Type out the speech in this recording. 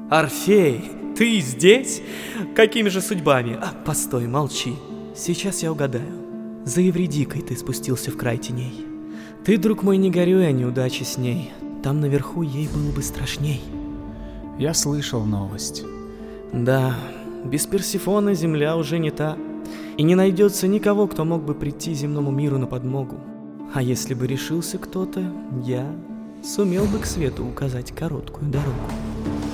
Орфей, ты здесь? Какими же судьбами? Постой, молчи. Сейчас я угадаю. За Евредикой ты спустился в край теней. Ты, друг мой, не горюй о неудаче с ней. Там наверху ей было бы страшней. Я слышал новость. Да, без Персефоны земля уже не та. И не найдется никого, кто мог бы прийти земному миру на подмогу. А если бы решился кто-то, я сумел бы к свету указать короткую дорогу.